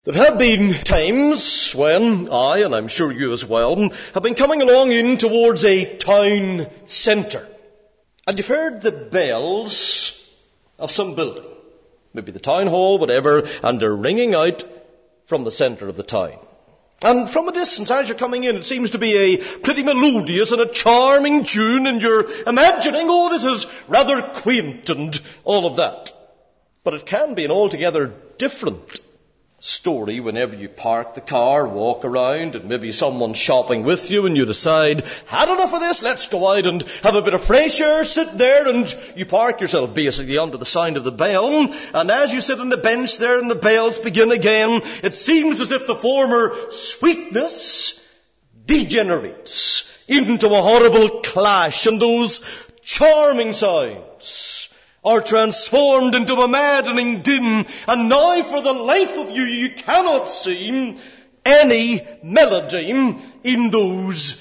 There have been times when I, and I'm sure you as well, have been coming along in towards a town centre. And you've heard the bells of some building, maybe the town hall, whatever, and they're ringing out from the centre of the town. And from a distance, as you're coming in, it seems to be a pretty melodious and a charming tune, and you're imagining, oh, this is rather quaint and all of that. But it can be an altogether different story whenever you park the car, walk around, and maybe someone's shopping with you, and you decide, had enough of this, let's go out and have a bit of fresh air, sit there, and you park yourself basically under the sound of the bell, and as you sit on the bench there and the bells begin again, it seems as if the former sweetness degenerates into a horrible clash, and those charming sounds are transformed into a maddening din, and now for the life of you, you cannot see any melody in those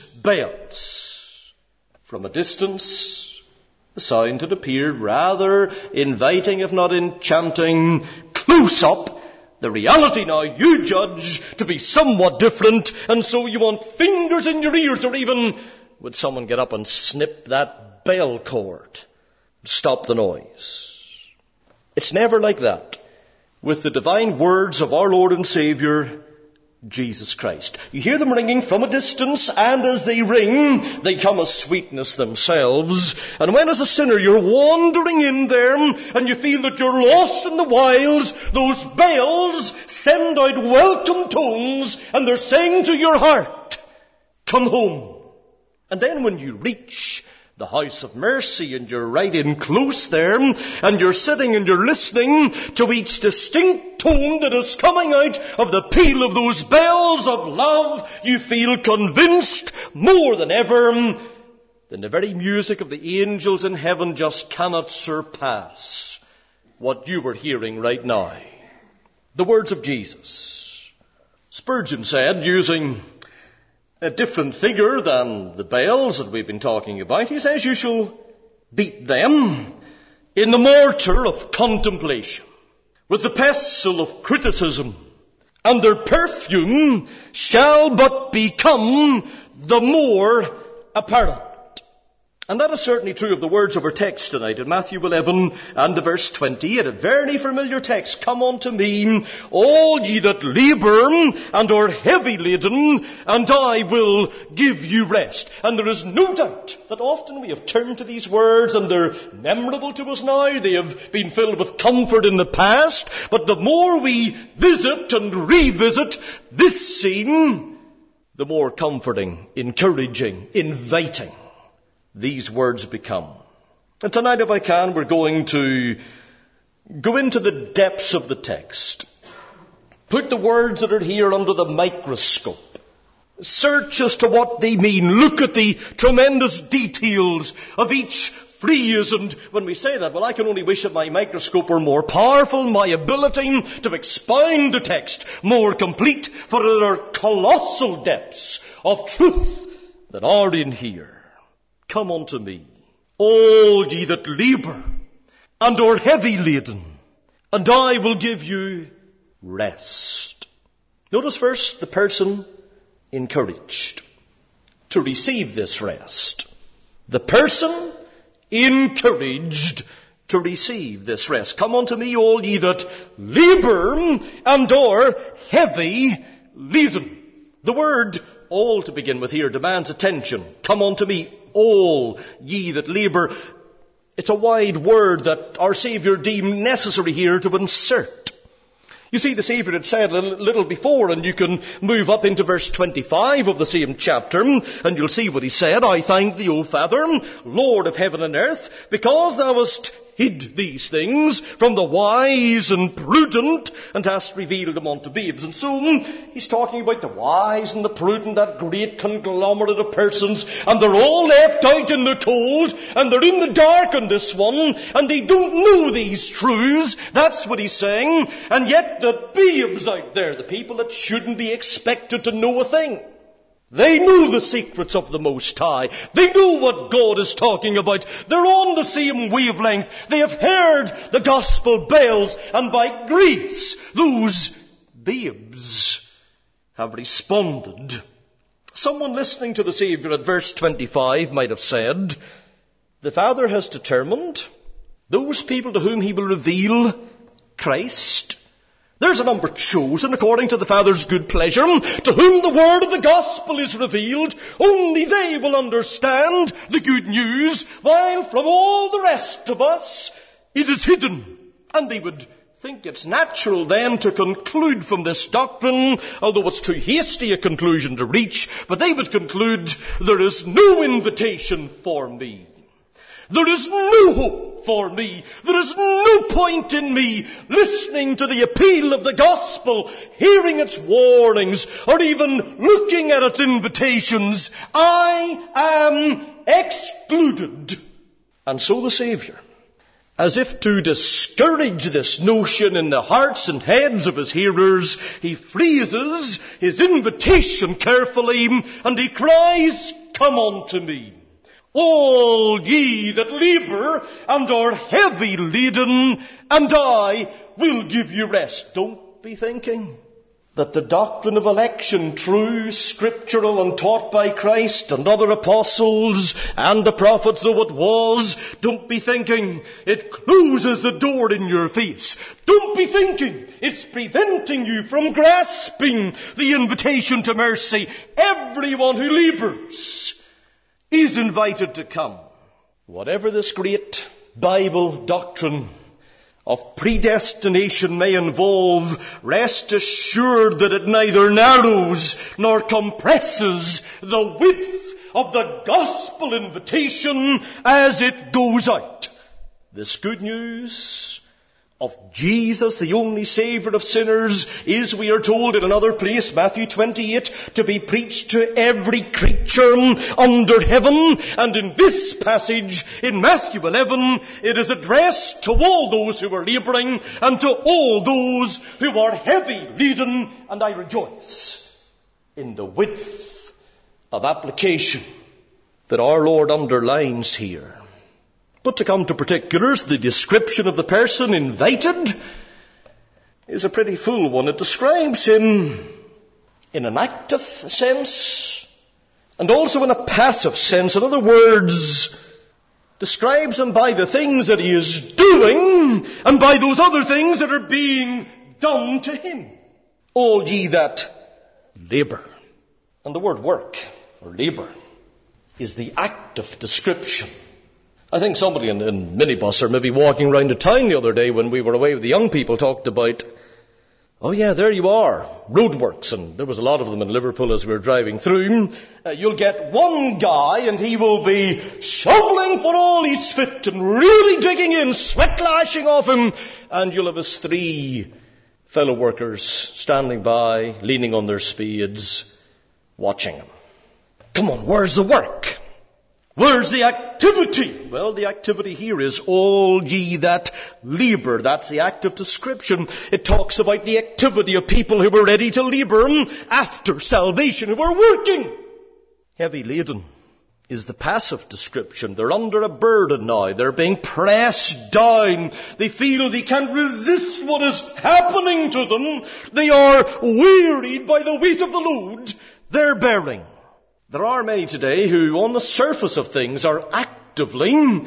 bells. From a distance, the sound had appeared rather inviting, if not enchanting. Close up, the reality now you judge to be somewhat different, and so you want fingers in your ears, or even would someone get up and snip that bell cord? Stop the noise. It's never like that with the divine words of our Lord and Saviour, Jesus Christ. You hear them ringing from a distance, and as they ring, they come as sweetness themselves. And when as a sinner you're wandering in there, and you feel that you're lost in the wilds, those bells send out welcome tones, and they're saying to your heart, come home. And then when you reach the house of mercy, and you're right in close there, and you're sitting and you're listening to each distinct tone that is coming out of the peal of those bells of love, you feel convinced more than ever that the very music of the angels in heaven just cannot surpass what you were hearing right now. The words of Jesus. Spurgeon said, using a different figure than the bells that we've been talking about, he says, you shall beat them in the mortar of contemplation, with the pestle of criticism, and their perfume shall but become the more apparent. And that is certainly true of the words of our text tonight in Matthew 11 and the verse 20. In a very familiar text, come unto me, all ye that labour and are heavy laden, and I will give you rest. And there is no doubt that often we have turned to these words, and they're memorable to us now. They have been filled with comfort in the past. But the more we visit and revisit this scene, the more comforting, encouraging, inviting these words become. And tonight, if I can, we're going to go into the depths of the text. Put the words that are here under the microscope. Search as to what they mean. Look at the tremendous details of each phrase. And when we say that, well, I can only wish that my microscope were more powerful, my ability to expound the text more complete, for there are colossal depths of truth that are in here. Come unto me, all ye that labour and are heavy laden, and I will give you rest. Notice first the person encouraged to receive this rest. The person encouraged to receive this rest. Come unto me, all ye that labour and are heavy laden. The word all to begin with here demands attention. Come unto me, all ye that labour. It's a wide word that our Saviour deemed necessary here to insert. You see, the Saviour had said a little before, and you can move up into verse 25 of the same chapter, and you'll see what he said. I thank thee, O Father, Lord of heaven and earth, because thou hast hid these things from the wise and prudent, and hast revealed them unto babes. And so he's talking about the wise and the prudent, that great conglomerate of persons, and they're all left out in the cold, and they're in the dark on this one, and they don't know these truths. That's what he's saying. And yet the babes out there, the people that shouldn't be expected to know a thing, they knew the secrets of the Most High. They knew what God is talking about. They're on the same wavelength. They have heard the gospel bells, and by grace, those babes have responded. Someone listening to the Saviour at verse 25 might have said, the Father has determined those people to whom he will reveal Christ. There's a number chosen according to the Father's good pleasure, to whom the word of the gospel is revealed. Only they will understand the good news, while from all the rest of us it is hidden. And they would think it's natural then to conclude from this doctrine, although it's too hasty a conclusion to reach, but they would conclude there is no invitation for me. There is no hope for me. There is no point in me listening to the appeal of the gospel, hearing its warnings, or even looking at its invitations. I am excluded. And so the Saviour, as if to discourage this notion in the hearts and heads of his hearers, he phrases his invitation carefully, and he cries, come unto me, all ye that labour and are heavy laden, and I will give you rest. Don't be thinking that the doctrine of election, true, scriptural, and taught by Christ and other apostles and the prophets, though it was, don't be thinking it closes the door in your face. Don't be thinking it's preventing you from grasping the invitation to mercy. Everyone who labours is invited to come. Whatever this great Bible doctrine of predestination may involve, rest assured that it neither narrows nor compresses the width of the gospel invitation as it goes out. This good news of Jesus, the only Saviour of sinners, is, we are told in another place, Matthew 28, to be preached to every creature under heaven. And in this passage, in Matthew 11, it is addressed to all those who are labouring and to all those who are heavy laden. And I rejoice in the width of application that our Lord underlines here. But to come to particulars, the description of the person invited is a pretty full one. It describes him in an active sense and also in a passive sense. In other words, describes him by the things that he is doing and by those other things that are being done to him. All ye that labour. And the word work, or labour, is the active description. I think somebody in minibus or maybe walking around the town the other day when we were away with the young people talked about, oh yeah, there you are, roadworks. And there was a lot of them in Liverpool as we were driving through. You'll get one guy and he will be shoveling for all he's fit and really digging in, sweat lashing off him. And you'll have his three fellow workers standing by, leaning on their spades, watching him. Come on, where's the work? Where's the activity? Well, the activity here is all ye that labour. That's the active description. It talks about the activity of people who are ready to labour after salvation, who are working. Heavy laden is the passive description. They're under a burden now. They're being pressed down. They feel they can't resist what is happening to them. They are wearied by the weight of the load they're bearing. There are many today who, on the surface of things, are actively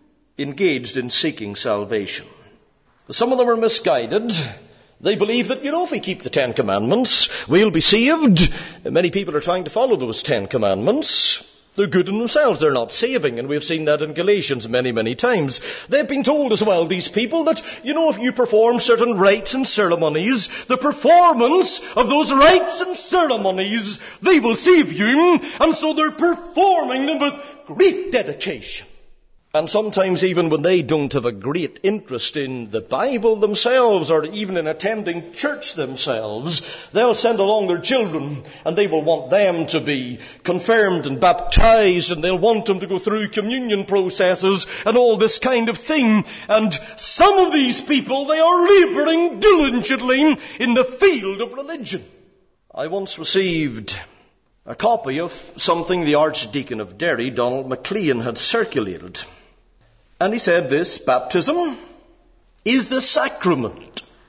engaged in seeking salvation. Some of them are misguided. They believe that, if we keep the 10 Commandments, we'll be saved. Many people are trying to follow those 10 Commandments. They're good in themselves. They're not saving. And we've seen that in Galatians many, many times. They've been told as well, these people, that, if you perform certain rites and ceremonies, the performance of those rites and ceremonies, they will save you. And so they're performing them with great dedication. And sometimes even when they don't have a great interest in the Bible themselves or even in attending church themselves, they'll send along their children and they will want them to be confirmed and baptized and they'll want them to go through communion processes and all this kind of thing. And some of these people, they are labouring diligently in the field of religion. I once received a copy of something the Archdeacon of Derry, Donald MacLean, had circulated. And he said this: baptism is the sacrament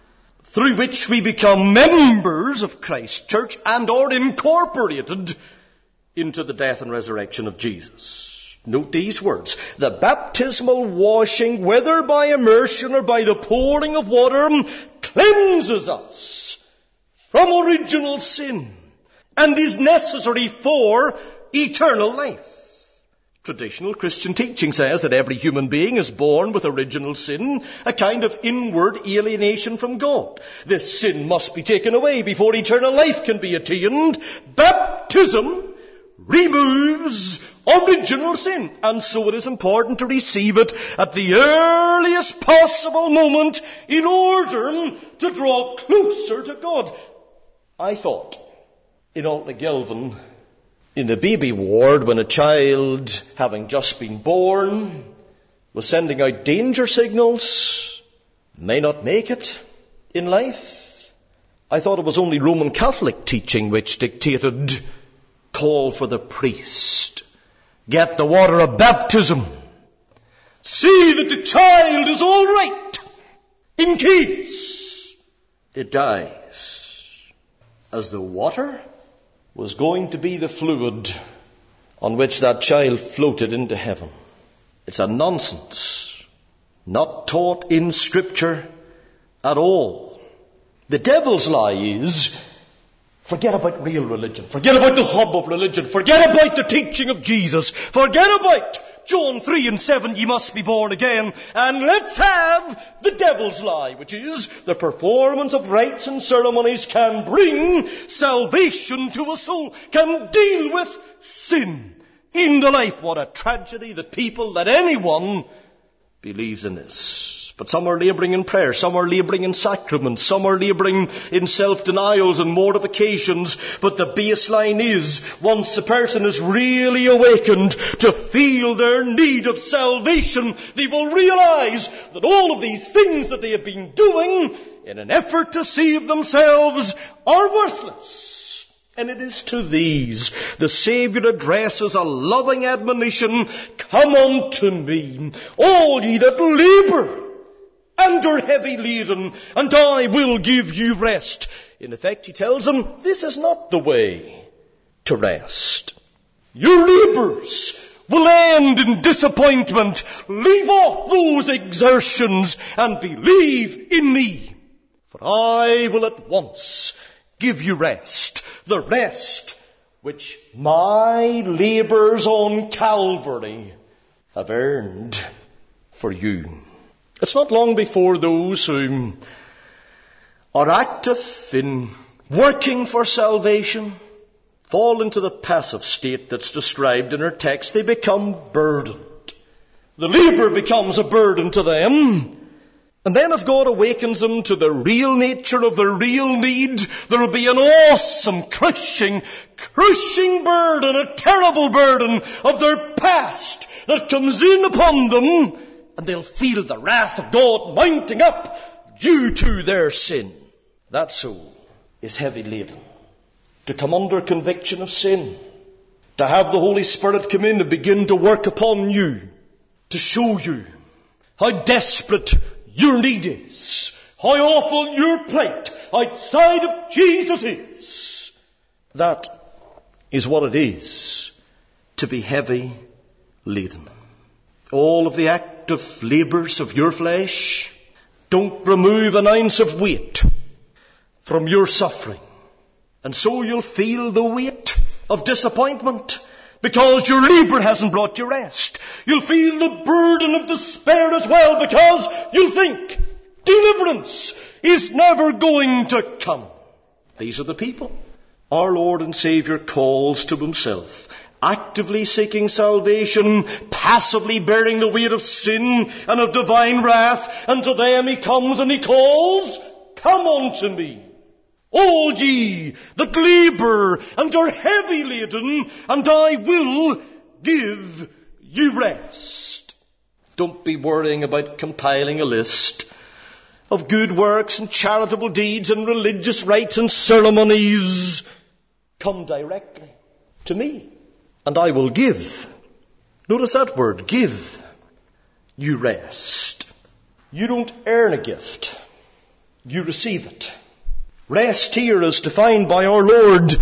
through which we become members of Christ's church and are incorporated into the death and resurrection of Jesus. Note these words. The baptismal washing, whether by immersion or by the pouring of water, cleanses us from original sin and is necessary for eternal life. Traditional Christian teaching says that every human being is born with original sin, a kind of inward alienation from God. This sin must be taken away before eternal life can be attained. Baptism removes original sin, and so it is important to receive it at the earliest possible moment in order to draw closer to God. I thought in Altnagilvan, in the baby ward, when a child, having just been born, was sending out danger signals, may not make it in life, I thought it was only Roman Catholic teaching which dictated, call for the priest, get the water of baptism, see that the child is all right, in case it dies, as the water was going to be the fluid on which that child floated into heaven. It's a nonsense, not taught in Scripture at all. The devil's lie is, forget about real religion, forget about the hub of religion, forget about the teaching of Jesus, forget about John 3:7, ye must be born again, and let's have the devil's lie, which is the performance of rites and ceremonies can bring salvation to a soul, can deal with sin in the life. What a tragedy that people, that anyone believes in this. But some are labouring in prayer, some are labouring in sacraments, some are labouring in self-denials and mortifications. But the baseline is, once a person is really awakened to feel their need of salvation, they will realise that all of these things that they have been doing in an effort to save themselves are worthless. And it is to these the Saviour addresses a loving admonition, come unto me, all ye that labour and are heavy laden, and I will give you rest. In effect, he tells them, this is not the way to rest. Your labours will end in disappointment. Leave off those exertions and believe in me, for I will at once give you rest, the rest which my labours on Calvary have earned for you. It's not long before those who are active in working for salvation fall into the passive state that's described in our text. They become burdened. The labour becomes a burden to them. And then if God awakens them to the real nature of their real need, there will be an awesome, crushing burden, a terrible burden of their past that comes in upon them, and they'll feel the wrath of God mounting up due to their sin. That soul is heavy laden. To come under conviction of sin, to have the Holy Spirit come in and begin to work upon you, to show you how desperate your need is, how awful your plight outside of Jesus is. That is what it is to be heavy laden. All of the active labours of your flesh don't remove an ounce of weight from your suffering. And so you'll feel the weight of disappointment because your labour hasn't brought you rest. You'll feel the burden of despair as well because you'll think deliverance is never going to come. These are the people our Lord and Saviour calls to himself, actively seeking salvation, passively bearing the weight of sin and of divine wrath, and to them he comes and he calls, come unto me, all ye that labour and are heavy laden, and I will give you rest. Don't be worrying about compiling a list of good works and charitable deeds and religious rites and ceremonies. Come directly to me, and I will give. Notice that word, give you rest. You don't earn a gift. you receive it. Rest here, as defined by our Lord,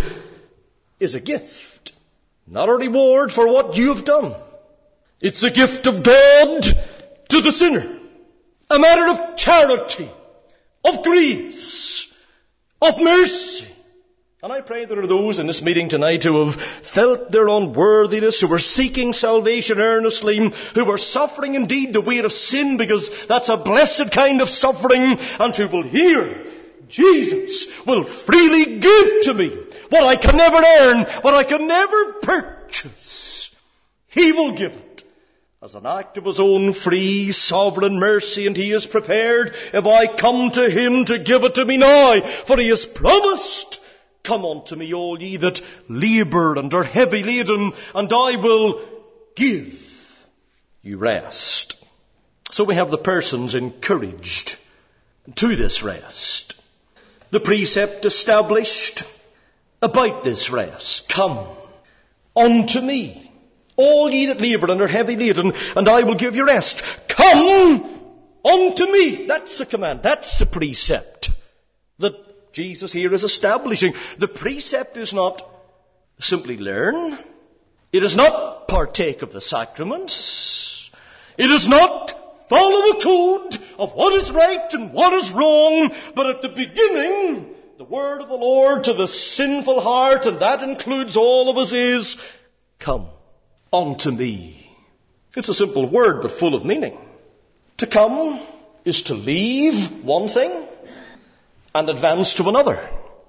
is a gift, not a reward for what you have done. It's a gift of God to the sinner, a matter of charity, of grace, of mercy. And I pray there are those in this meeting tonight who have felt their unworthiness, who are seeking salvation earnestly, who are suffering indeed the weight of sin, because that's a blessed kind of suffering, and who will hear Jesus will freely give to me what I can never earn, what I can never purchase. He will give it as an act of his own free, sovereign mercy, and he is prepared, if I come to him, to give it to me now, for he has promised, come unto me, all ye that labour and are heavy laden, and I will give you rest. So we have the persons encouraged to this rest. The precept established about this rest. Come unto me, all ye that labour and are heavy laden, and I will give you rest. Come unto me. That's the command. That's the precept that Jesus here is establishing. The precept is not simply learn. It is not partake of the sacraments. It is not follow a code of what is right and what is wrong. But at the beginning, the word of the Lord to the sinful heart, and that includes all of us, is, come unto me. It's a simple word, but full of meaning. To come is to leave one thing and advance to another.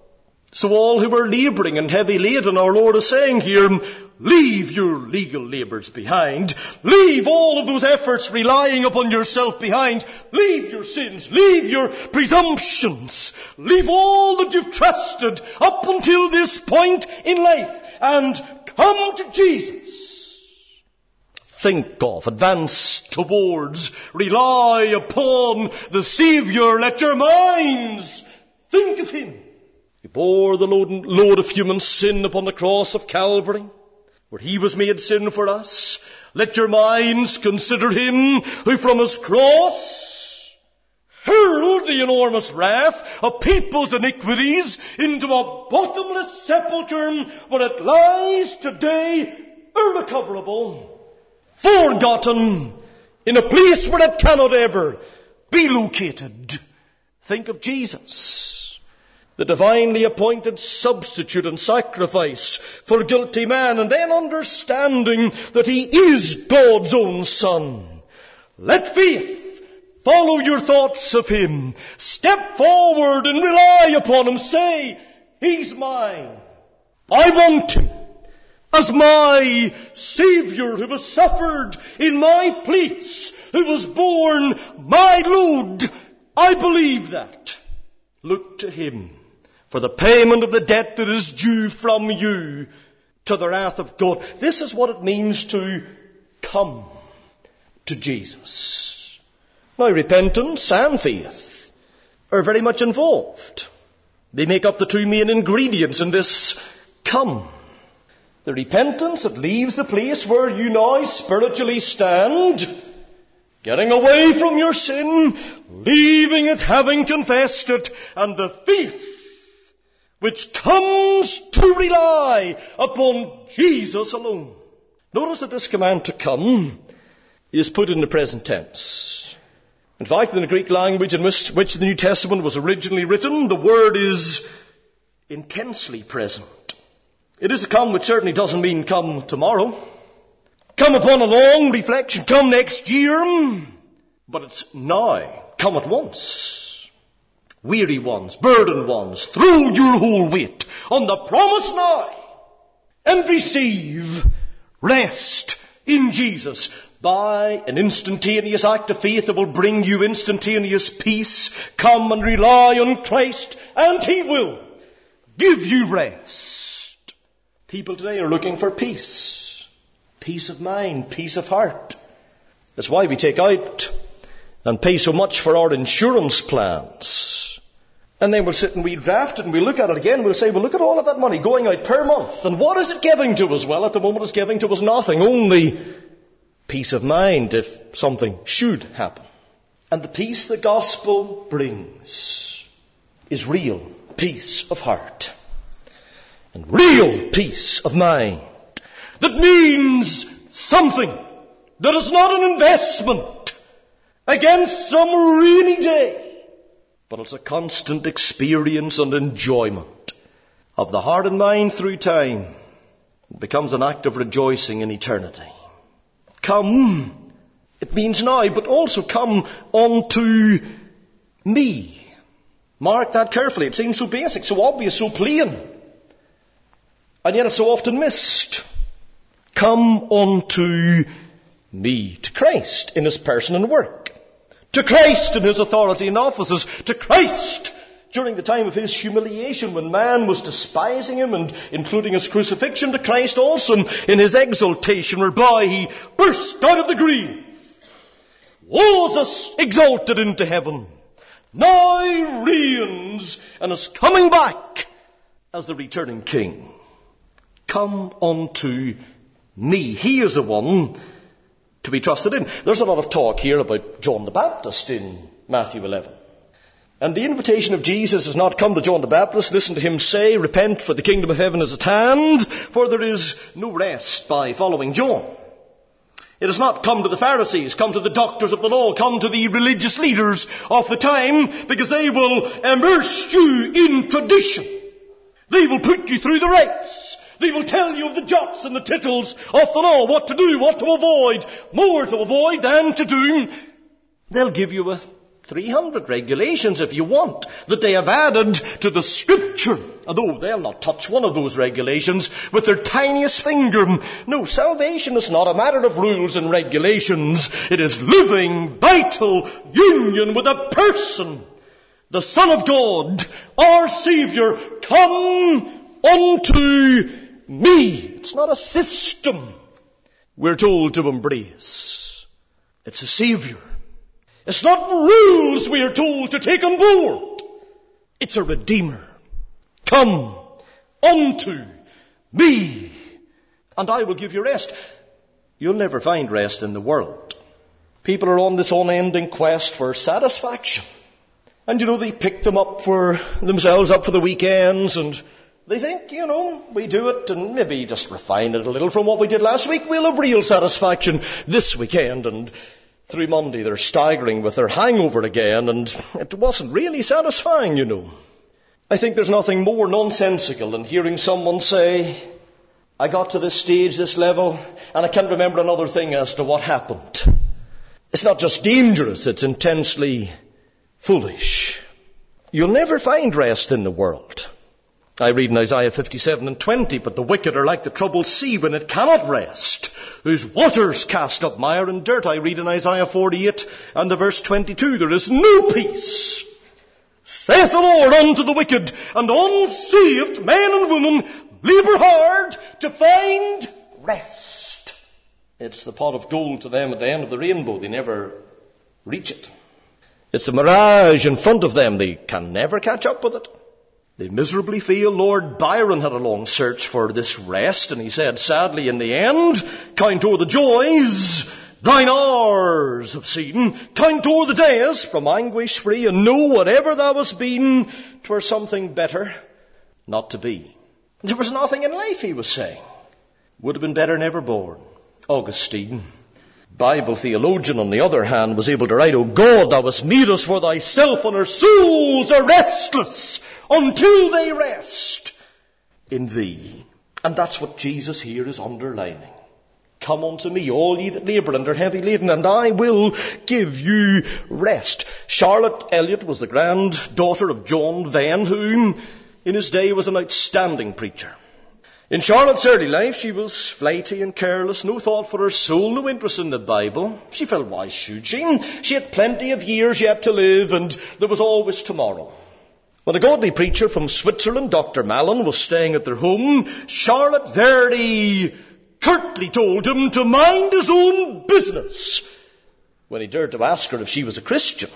So all who are labouring and heavy laden, our Lord is saying here, leave your legal labours behind. Leave all of those efforts relying upon yourself behind. Leave your sins. Leave your presumptions. Leave all that you've trusted up until this point in life and come to Jesus. Think of, advance towards, rely upon the Saviour. Let your minds think of him. He bore the load of human sin upon the cross of Calvary, where he was made sin for us. Let your minds consider him who from his cross hurled the enormous wrath of people's iniquities into a bottomless sepulchre, where it lies today irrecoverable, forgotten, in a place where it cannot ever be located. Think of Jesus, the divinely appointed substitute and sacrifice for guilty man, and then understanding that he is God's own Son. Let faith follow your thoughts of him. Step forward and rely upon him. Say, he's mine. I want him as my Saviour, who has suffered in my place, who has borne my load. I believe that. Look to him for the payment of the debt that is due from you to the wrath of God. This is what it means to come to Jesus. Now, repentance and faith are very much involved. They make up the two main ingredients in this come. The repentance that leaves the place where you now spiritually stand, getting away from your sin, leaving it, having confessed it, and the faith which comes to rely upon Jesus alone. Notice that this command to come is put in the present tense. In fact, in the Greek language in which the New Testament was originally written, the word is intensely present. It is a come which certainly doesn't mean come tomorrow. Come upon a long reflection. Come next year. But it's now. Come at once. Weary ones, burdened ones, throw your whole weight on the promise now and receive rest in Jesus by an instantaneous act of faith that will bring you instantaneous peace. Come and rely on Christ and he will give you rest. People today are looking for peace. Peace of mind, peace of heart. That's why we take out and pay so much for our insurance plans. And then we'll sit and we draft it and we look at it again. We'll say, well, look at all of that money going out per month. And what is it giving to us? Well, at the moment it's giving to us nothing. Only peace of mind if something should happen. And the peace the gospel brings is real peace of heart and real peace of mind. That means something. That is not an investment against some rainy day, but it's a constant experience and enjoyment of the heart and mind through time. It becomes an act of rejoicing in eternity. Come, it means now, but also come unto me. Mark that carefully. It seems so basic, so obvious, so plain. And yet it's so often missed. Come unto me. To Christ in his person and work. To Christ in his authority and offices. To Christ during the time of his humiliation when man was despising him and including his crucifixion. To Christ also in his exaltation whereby he burst out of the grave. Was us exalted into heaven. Now reigns and is coming back as the returning King. Come unto me. He is the one to be trusted in. There's a lot of talk here about John the Baptist in Matthew 11. And the invitation of Jesus has not come to John the Baptist. Listen to him say, repent, for the kingdom of heaven is at hand, for there is no rest by following John. It has not come to the Pharisees, come to the doctors of the law, come to the religious leaders of the time, because they will immerse you in tradition. They will put you through the rites. They will tell you of the jots and the tittles of the law, what to do, what to avoid, more to avoid than to do. They'll give you 300 regulations if you want that they have added to the Scripture. Although they'll not touch one of those regulations with their tiniest finger. No, salvation is not a matter of rules and regulations. It is living, vital union with a person, the Son of God, our Savior. Come unto me. It's not a system we're told to embrace. It's a Savior. It's not rules we are told to take on board. It's a Redeemer. Come unto me, and I will give you rest. You'll never find rest in the world. People are on this unending quest for satisfaction. And they pick them up for themselves up for the weekends, and they think, we do it and maybe just refine it a little from what we did last week. We'll have real satisfaction this weekend. And through Monday they're staggering with their hangover again, and it wasn't really satisfying, I think there's nothing more nonsensical than hearing someone say, I got to this stage, this level, and I can't remember another thing as to what happened. It's not just dangerous, it's intensely foolish. You'll never find rest in the world. I read in Isaiah 57:20, but the wicked are like the troubled sea when it cannot rest, whose waters cast up mire and dirt. I read in Isaiah 48 and the verse 22, there is no peace, saith the Lord, unto the wicked, and unsaved men and women labour hard to find rest. It's the pot of gold to them at the end of the rainbow. They never reach it. It's the mirage in front of them. They can never catch up with it. They miserably fail. Lord Byron had a long search for this rest, and he said, sadly, in the end, count o'er the joys thine hours have seen, count o'er the days from anguish free, and know whatever thou hast been, 'twere something better not to be. There was nothing in life, he was saying. Would have been better never born. Augustine, Bible theologian, on the other hand, was able to write, O God, thou hast made us for thyself, and our souls are restless until they rest in thee. And that's what Jesus here is underlining. Come unto me, all ye that labour and are heavy laden, and I will give you rest. Charlotte Elliott was the granddaughter of John Venn, who in his day was an outstanding preacher. In Charlotte's early life, she was flighty and careless, no thought for her soul, no interest in the Bible. She felt, why should she? She had plenty of years yet to live, and there was always tomorrow. When a godly preacher from Switzerland, Dr. Mallon, was staying at their home, Charlotte very curtly told him to mind his own business when he dared to ask her if she was a Christian.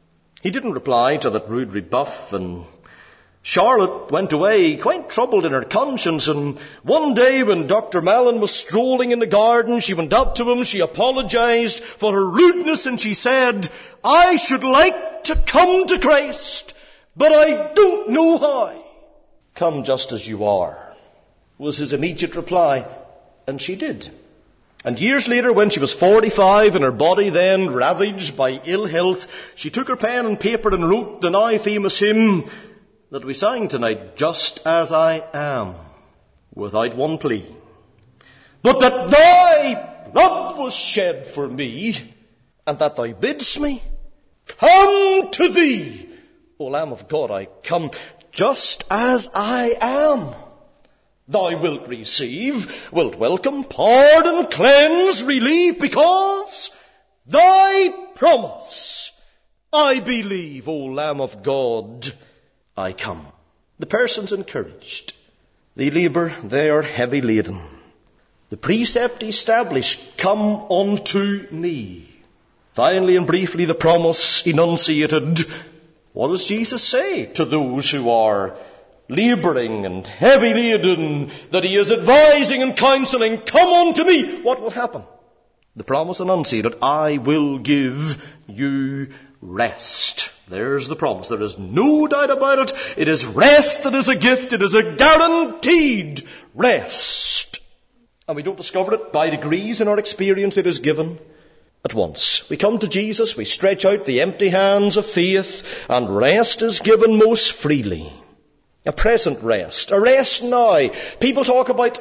He didn't reply to that rude rebuff, and Charlotte went away quite troubled in her conscience, and one day when Dr. Mallon was strolling in the garden, she went up to him, she apologized for her rudeness, and she said, I should like to come to Christ but I don't know how. Come just as you are, was his immediate reply. And she did. And years later, when she was 45 and her body then ravaged by ill health, she took her pen and paper and wrote the now famous hymn that we sang tonight, Just As I Am, without one plea. But that thy blood was shed for me, and that thou bidst me come to thee. O Lamb of God, I come just as I am. Thou wilt receive, wilt welcome, pardon, cleanse, relieve, because thy promise I believe, O Lamb of God, I come. The person's encouraged. They labour, they are heavy laden. The precept established, come unto me. Finally and briefly, the promise enunciated. What does Jesus say to those who are labouring and heavy laden, that he is advising and counselling? Come unto me. What will happen? The promise enunciated, I will give you rest. There's the promise. There is no doubt about it. It is rest that is a gift. It is a guaranteed rest. And we don't discover it by degrees in our experience. It is given at once. We come to Jesus, we stretch out the empty hands of faith, and rest is given most freely. A present rest, a rest now. People talk about,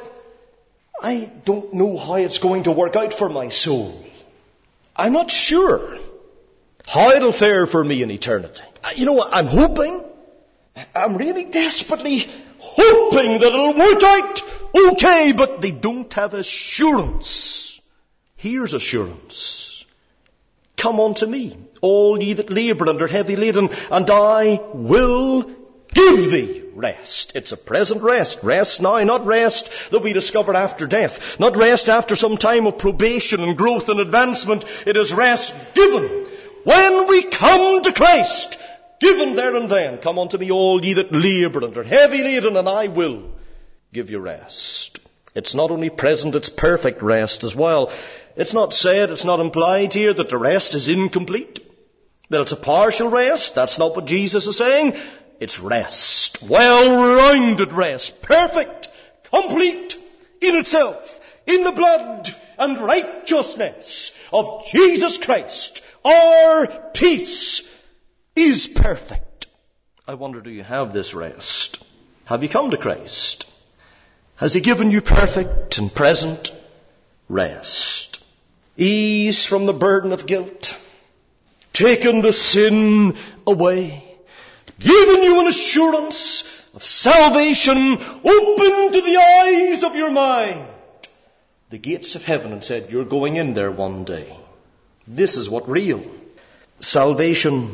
I don't know how it's going to work out for my soul. I'm not sure how it'll fare for me in eternity. I'm hoping, I'm really desperately hoping that it'll work out okay, but they don't have assurance. Here's assurance. Come unto me, all ye that labour and are heavy laden, and I will give thee rest. It's a present rest. Rest now, not rest that we discover after death. Not rest after some time of probation and growth and advancement. It is rest given when we come to Christ. Given there and then. Come unto me, all ye that labour and are heavy laden, and I will give you rest. It's not only present, it's perfect rest as well. It's not said, it's not implied here that the rest is incomplete, that it's a partial rest. That's not what Jesus is saying. It's rest. Well-rounded rest. Perfect. Complete in itself. In the blood and righteousness of Jesus Christ. Our peace is perfect. I wonder, do you have this rest? Have you come to Christ? Has he given you perfect and present rest? Ease from the burden of guilt. Taken the sin away. Given you an assurance of salvation. Opened to the eyes of your mind the gates of heaven and said, you're going in there one day. This is what real salvation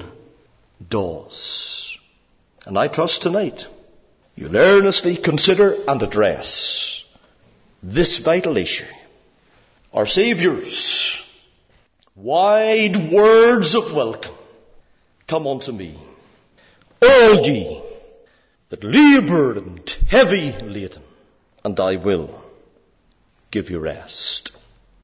does. And I trust tonight you'll earnestly consider and address this vital issue. Our Saviour's wide words of welcome. Come unto me, all ye that labour and heavy laden, and I will give you rest.